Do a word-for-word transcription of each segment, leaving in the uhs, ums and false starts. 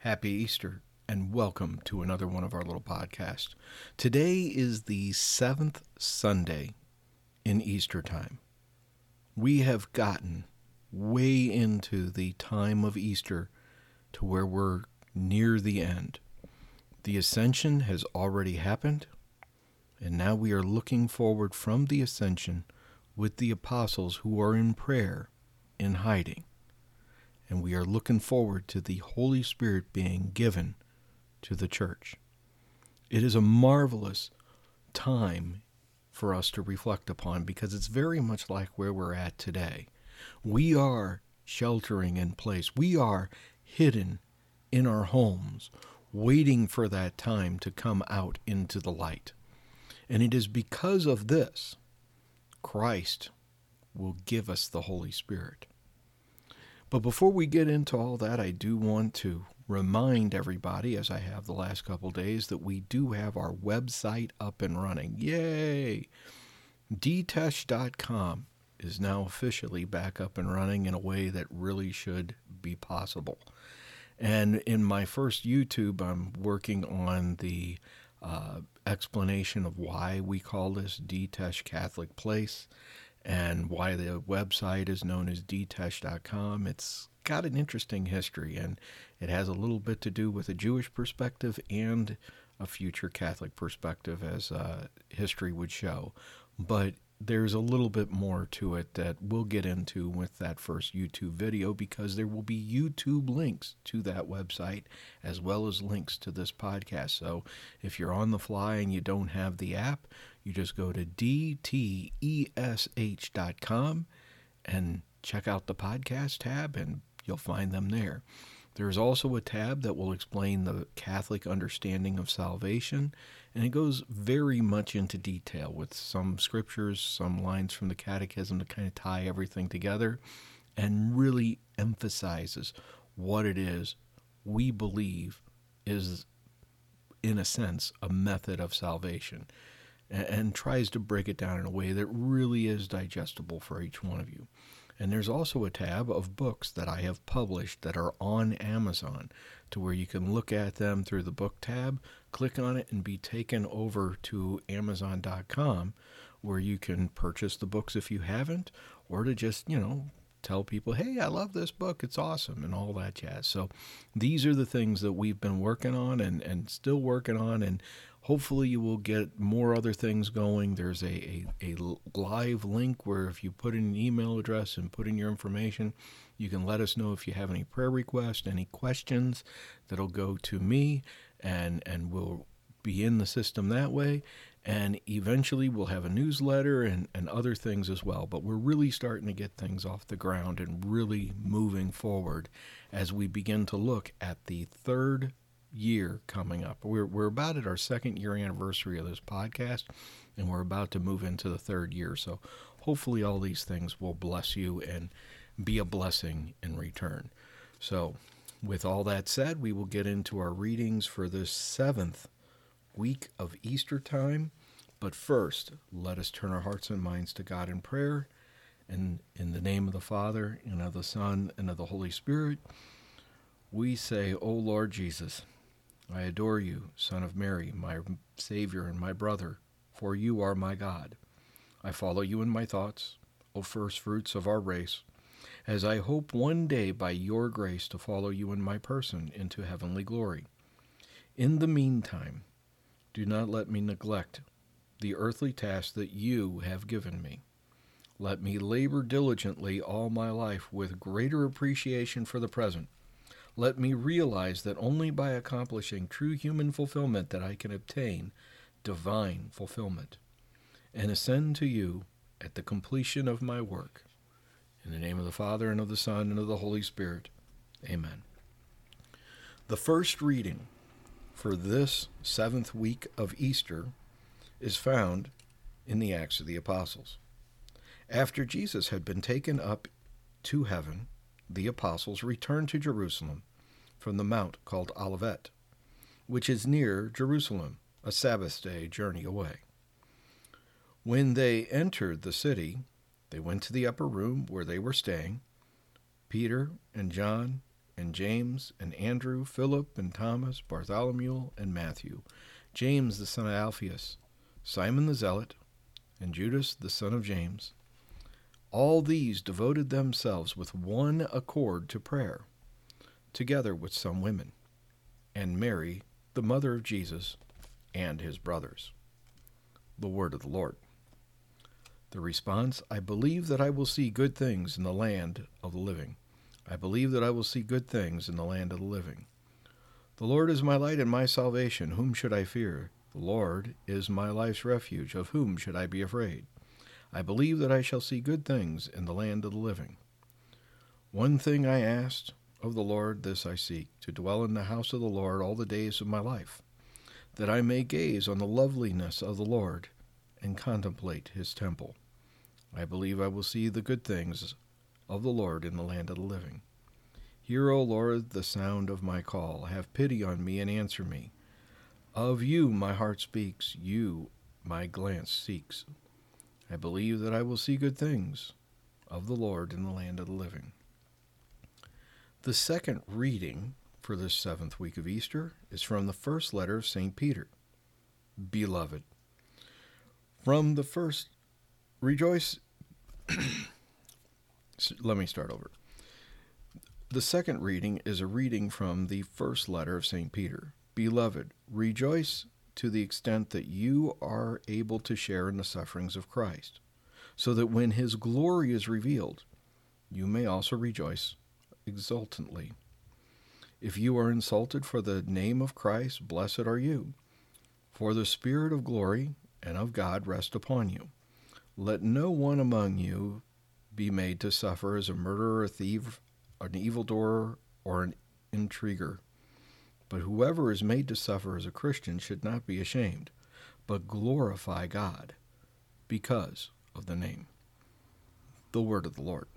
Happy Easter, and welcome to another one of our little podcasts. Today is the seventh Sunday in Easter time. We have gotten way into the time of Easter to where we're near the end. The ascension has already happened, and now we are looking forward from the ascension with the apostles who are in prayer, in hiding. And we are looking forward to the Holy Spirit being given to the church. It is a marvelous time for us to reflect upon because it's very much like where we're at today. We are sheltering in place. We are hidden in our homes, waiting for that time to come out into the light. And it is because of this, Christ will give us the Holy Spirit. But before we get into all that, I do want to remind everybody, as I have the last couple days, that we do have our website up and running. Yay! d tesh dot com is now officially back up and running in a way that really should be possible. And in my first YouTube, I'm working on the uh, explanation of why we call this D-Tesh Catholic Place, and why the website is known as d tesh dot com. It's got an interesting history, and it has a little bit to do with a Jewish perspective and a future Catholic perspective, as uh, history would show. But there's a little bit more to it that we'll get into with that first YouTube video, because there will be YouTube links to that website as well as links to this podcast. So if you're on the fly and you don't have the app, you just go to d tesh dot com and check out the podcast tab, and you'll find them there. There's also a tab that will explain the Catholic understanding of salvation, and it goes very much into detail with some scriptures, some lines from the Catechism to kind of tie everything together, and really emphasizes what it is we believe is, in a sense, a method of salvation, and tries to break it down in a way that really is digestible for each one of you. And there's also a tab of books that I have published that are on Amazon, to where you can look at them through the book tab, click on it, and be taken over to amazon dot com, where you can purchase the books if you haven't, or to just, you know, tell people, hey, I love this book, it's awesome, and all that jazz. So these are the things that we've been working on and, and still working on, and hopefully you will get more other things going. There's a, a, a live link where if you put in an email address and put in your information, you can let us know if you have any prayer requests, any questions. That'll go to me, and, and we'll be in the system that way. And eventually we'll have a newsletter and, and other things as well. But we're really starting to get things off the ground and really moving forward as we begin to look at the third year coming up. We're we're about at our second year anniversary of this podcast, and we're about to move into the third year. So hopefully all these things will bless you and be a blessing in return. So with all that said, we will get into our readings for the seventh week of Easter time. But first, let us turn our hearts and minds to God in prayer. And in the name of the Father, and of the Son, and of the Holy Spirit, we say, O Lord Jesus, I adore you, Son of Mary, my Savior and my brother, for you are my God. I follow you in my thoughts, O first fruits of our race, as I hope one day by your grace to follow you in my person into heavenly glory. In the meantime, do not let me neglect the earthly task that you have given me. Let me labor diligently all my life with greater appreciation for the present. Let me realize that only by accomplishing true human fulfillment that I can obtain divine fulfillment, and ascend to you at the completion of my work. In the name of the Father, and of the Son, and of the Holy Spirit. Amen. The first reading for this seventh week of Easter is found in the Acts of the Apostles. After Jesus had been taken up to heaven, the apostles returned to Jerusalem from the mount called Olivet, which is near Jerusalem, a Sabbath day journey away. When they entered the city, they went to the upper room where they were staying. Peter and John and James, and Andrew, Philip, and Thomas, Bartholomew, and Matthew, James the son of Alphaeus, Simon the Zealot, and Judas the son of James. All these devoted themselves with one accord to prayer, together with some women, and Mary, the mother of Jesus, and his brothers. The word of the Lord. The response, I believe that I will see good things in the land of the living. I believe that I will see good things in the land of the living. The Lord is my light and my salvation. Whom should I fear? The Lord is my life's refuge. Of whom should I be afraid? I believe that I shall see good things in the land of the living. One thing I asked of the Lord, this I seek, to dwell in the house of the Lord all the days of my life, that I may gaze on the loveliness of the Lord and contemplate his temple. I believe I will see the good things of the Lord in the land of the living. Hear, O Lord, the sound of my call. Have pity on me and answer me. Of you my heart speaks, you my glance seeks. I believe that I will see good things of the Lord in the land of the living. The second reading for this seventh week of Easter is from the first letter of Saint Peter. Beloved, from the first, rejoice. Let me start over. The second reading is a reading from the first letter of Saint Peter. Beloved, rejoice to the extent that you are able to share in the sufferings of Christ, so that when his glory is revealed, you may also rejoice exultantly. If you are insulted for the name of Christ, blessed are you, for the Spirit of glory and of God rest upon you. Let no one among you be made to suffer as a murderer, a thief, an evildoer, or an intriguer. But whoever is made to suffer as a Christian should not be ashamed, but glorify God because of the name. The word of the Lord.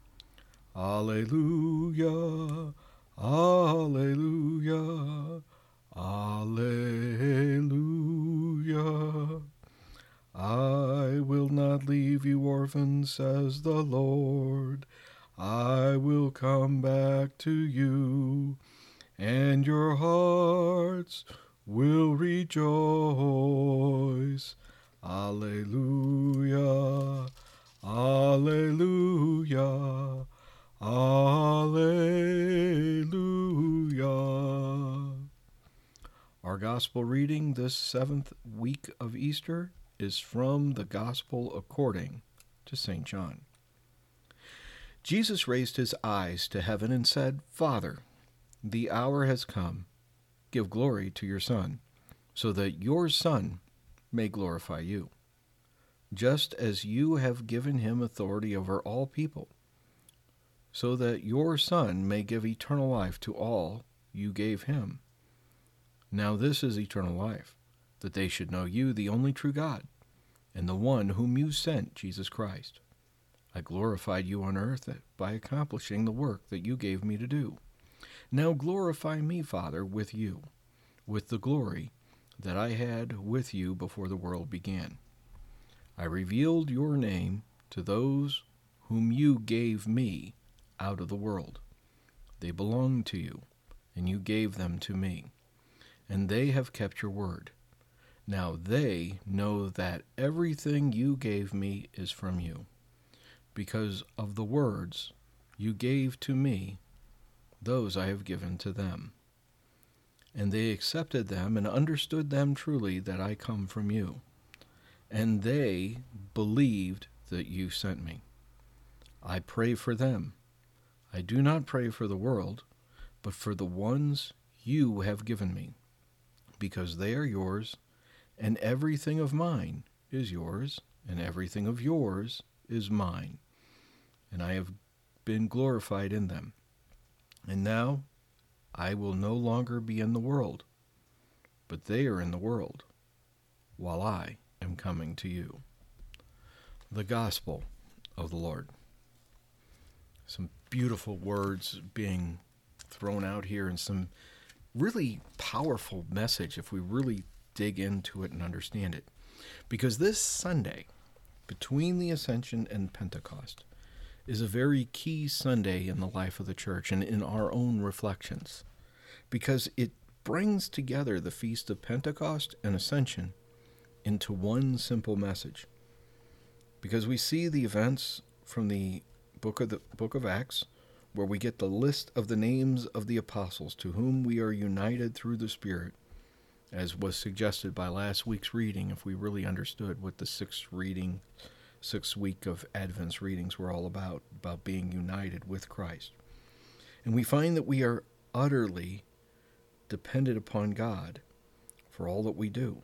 Alleluia, alleluia, alleluia. I will not leave you orphans, says the Lord. I will come back to you, and your hearts will rejoice. Alleluia, alleluia, alleluia. Our gospel reading this seventh week of Easter is from the Gospel according to Saint John. Jesus raised his eyes to heaven and said, Father, the hour has come. Give glory to your Son, so that your Son may glorify you, just as you have given him authority over all people, so that your Son may give eternal life to all you gave him. Now this is eternal life, that they should know you, the only true God, and the one whom you sent, Jesus Christ. I glorified you on earth by accomplishing the work that you gave me to do. Now glorify me, Father, with you, with the glory that I had with you before the world began. I revealed your name to those whom you gave me out of the world. They belonged to you, and you gave them to me, and they have kept your word. Now they know that everything you gave me is from you, because of the words you gave to me, those I have given to them. And they accepted them and understood them truly that I come from you, and they believed that you sent me. I pray for them. I do not pray for the world, but for the ones you have given me, because they are yours, and everything of mine is yours, and everything of yours is mine, and I have been glorified in them. And now I will no longer be in the world, but they are in the world, while I am coming to you. The Gospel of the Lord. Some beautiful words being thrown out here, and some really powerful message if we really dig into it and understand it. Because this Sunday, between the Ascension and Pentecost, is a very key Sunday in the life of the church and in our own reflections, because it brings together the Feast of Pentecost and Ascension into one simple message. Because we see the events from the book of the book of Acts, where we get the list of the names of the apostles to whom we are united through the Spirit, as was suggested by last week's reading, if we really understood what the sixth reading, sixth week of Advent's readings were all about, about being united with Christ. And we find that we are utterly dependent upon God for all that we do.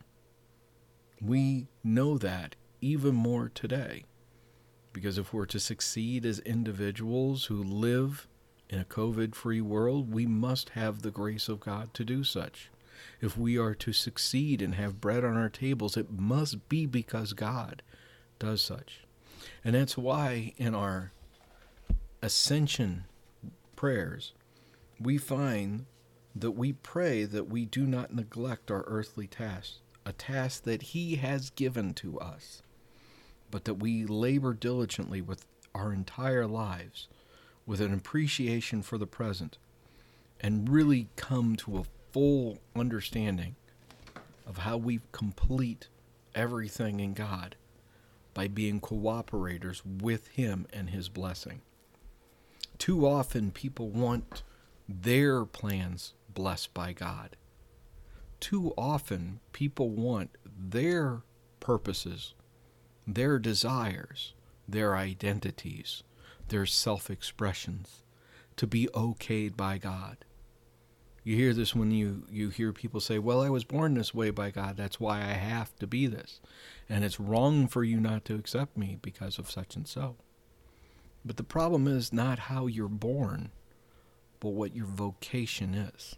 We know that even more today, because if we're to succeed as individuals who live in a COVID-free world, we must have the grace of God to do such. If we are to succeed and have bread on our tables, it must be because God does such. And that's why in our ascension prayers, we find that we pray that we do not neglect our earthly tasks, a task that He has given to us, but that we labor diligently with our entire lives with an appreciation for the present and really come to a full understanding of how we complete everything in God by being cooperators with Him and His blessing. Too often people want their plans blessed by God. Too often people want their purposes, their desires, their identities, their self-expressions to be okayed by God. You hear this when you, you hear people say, well, I was born this way by God, that's why I have to be this. And it's wrong for you not to accept me because of such and so. But the problem is not how you're born, but what your vocation is.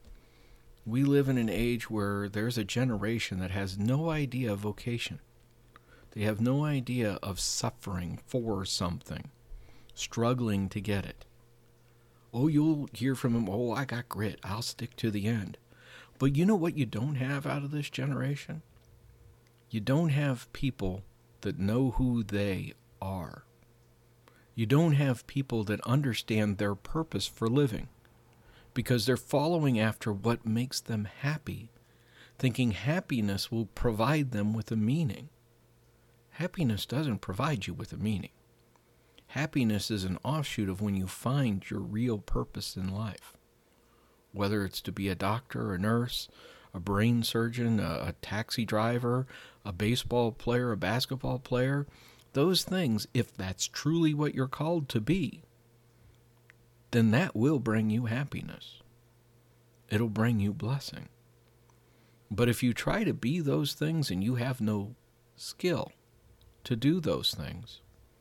We live in an age where there's a generation that has no idea of vocation. They have no idea of suffering for something, struggling to get it. Oh, you'll hear from them, oh, I got grit, I'll stick to the end. But you know what you don't have out of this generation? You don't have people that know who they are. You don't have people that understand their purpose for living, because they're following after what makes them happy, thinking happiness will provide them with a meaning. Happiness doesn't provide you with a meaning. Happiness is an offshoot of when you find your real purpose in life. Whether it's to be a doctor, a nurse, a brain surgeon, a, a taxi driver, a baseball player, a basketball player, those things, if that's truly what you're called to be, then that will bring you happiness. It'll bring you blessing. But if you try to be those things and you have no skill to do those things,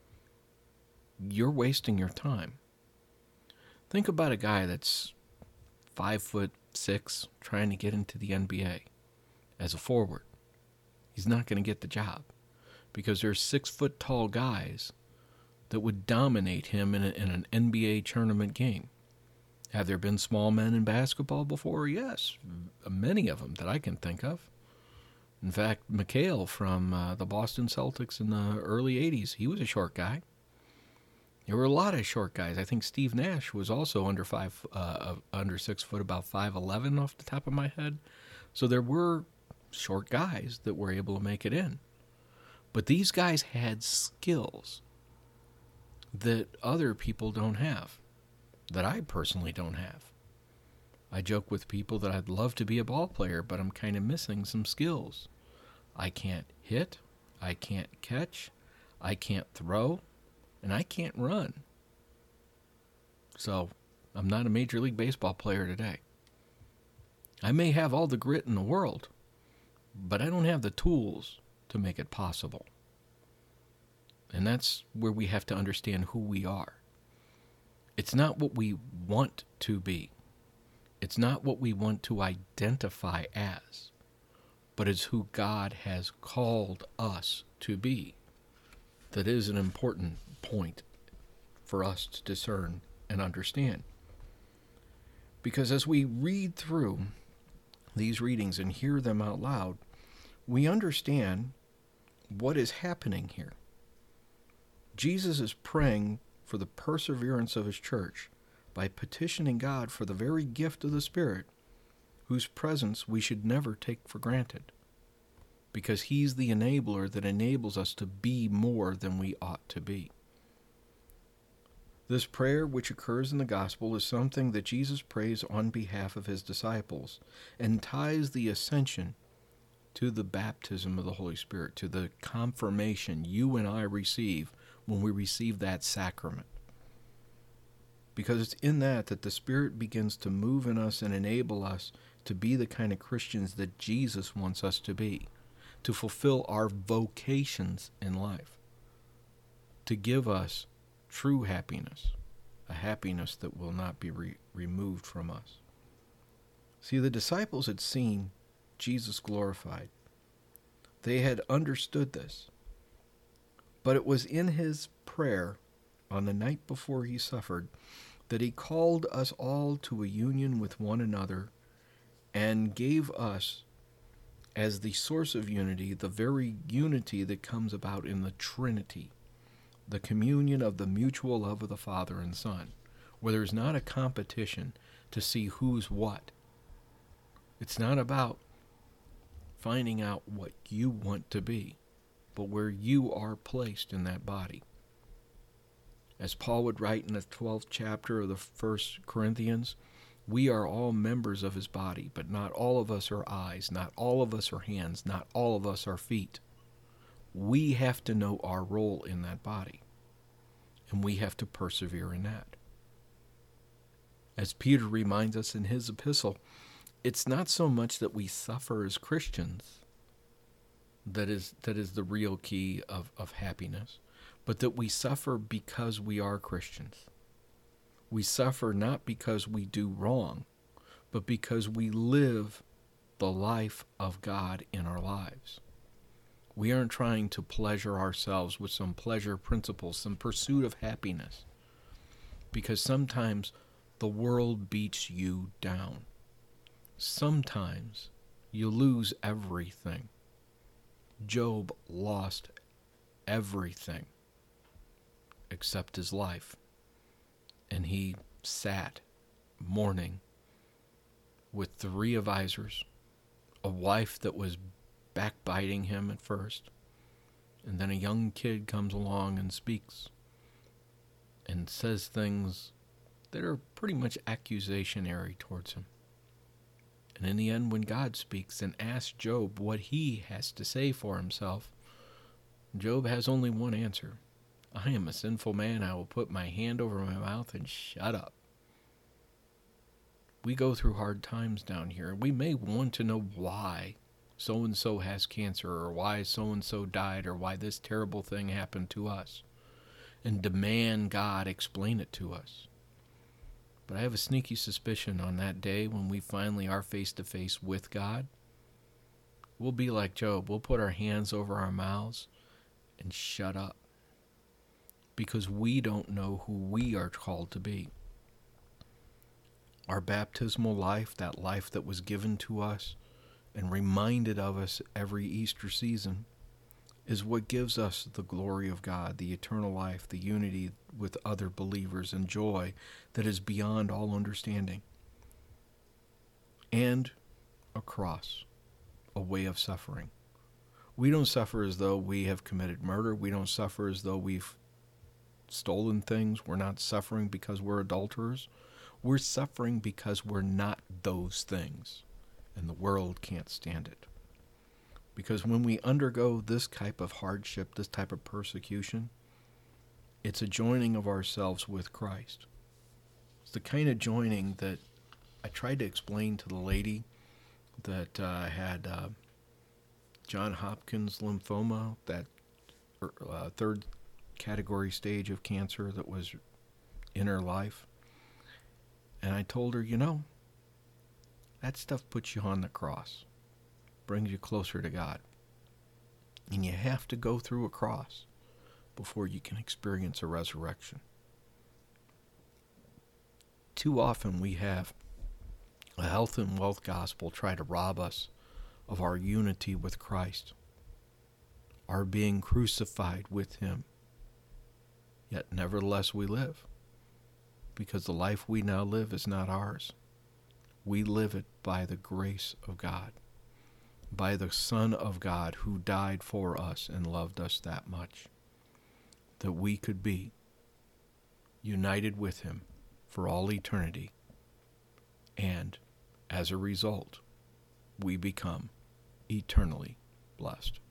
you're wasting your time. Think about a guy that's five foot six trying to get into the N B A as a forward. He's not going to get the job because there's six foot tall guys that would dominate him in, a, in an N B A tournament game. Have there been small men in basketball before? Yes, many of them that I can think of. In fact, McHale from uh, the Boston Celtics in the early eighties, he was a short guy. There were a lot of short guys. I think Steve Nash was also under five, uh, under six foot, about five eleven off the top of my head. So there were short guys that were able to make it in. But these guys had skills that other people don't have, that I personally don't have. I joke with people that I'd love to be a ball player, but I'm kind of missing some skills. I can't hit, I can't catch, I can't throw, and I can't run. So I'm not a Major League Baseball player today. I may have all the grit in the world, but I don't have the tools to make it possible. And that's where we have to understand who we are. It's not what we want to be. It's not what we want to identify as, but it's who God has called us to be. That is an important point for us to discern and understand. Because as we read through these readings and hear them out loud, we understand what is happening here. Jesus is praying for the perseverance of his church by petitioning God for the very gift of the Spirit, whose presence we should never take for granted, because he's the enabler that enables us to be more than we ought to be. This prayer, which occurs in the gospel, is something that Jesus prays on behalf of his disciples and ties the ascension to the baptism of the Holy Spirit, to the confirmation you and I receive when we receive that sacrament. Because it's in that that the Spirit begins to move in us and enable us to be the kind of Christians that Jesus wants us to be, to fulfill our vocations in life, to give us true happiness, a happiness that will not be re- removed from us. See, the disciples had seen Jesus glorified. They had understood this. But it was in his prayer on the night before he suffered that he called us all to a union with one another and gave us, as the source of unity, the very unity that comes about in the Trinity, the communion of the mutual love of the Father and Son, where there's not a competition to see who's what. It's not about finding out what you want to be, but where you are placed in that body. As Paul would write in the twelfth chapter of the First Corinthians, we are all members of his body, but not all of us are eyes, not all of us are hands, not all of us are feet. We have to know our role in that body, and we have to persevere in that. As Peter reminds us in his epistle, it's not so much that we suffer as Christians that is that is the real key of, of happiness, but that we suffer because we are Christians. We suffer not because we do wrong, but because we live the life of God in our lives. We aren't trying to pleasure ourselves with some pleasure principles, some pursuit of happiness, because sometimes the world beats you down. Sometimes you lose everything. Job lost everything except his life, and he sat mourning with three advisors, a wife that was backbiting him at first, and then a young kid comes along and speaks and says things that are pretty much accusationary towards him. And in the end, when God speaks and asks Job what he has to say for himself, Job has only one answer. I am a sinful man. I will put my hand over my mouth and shut up. We go through hard times down here. We may want to know why so-and-so has cancer, or why so-and-so died, or why this terrible thing happened to us, and demand God explain it to us. But I have a sneaky suspicion on that day when we finally are face-to-face with God, we'll be like Job. We'll put our hands over our mouths and shut up, because we don't know who we are called to be. Our baptismal life, that life that was given to us and reminded of us every Easter season, is what gives us the glory of God, the eternal life, the unity with other believers, and joy that is beyond all understanding. And a cross, a way of suffering. We don't suffer as though we have committed murder. We don't suffer as though we've stolen things. We're not suffering because we're adulterers. We're suffering because we're not those things, and the world can't stand it. Because when we undergo this type of hardship, this type of persecution, it's a joining of ourselves with Christ. It's the kind of joining that I tried to explain to the lady that uh, had uh, John Hopkins lymphoma, that uh, third category stage of cancer that was in her life. And I told her, you know, that stuff puts you on the cross, brings you closer to God. And you have to go through a cross before you can experience a resurrection. Too often we have a health and wealth gospel try to rob us of our unity with Christ, our being crucified with him. yet nevertheless we live, because the life we now live is not ours. We live it by the grace of God, by the Son of God who died for us and loved us that much, that we could be united with him for all eternity, and as a result, we become eternally blessed.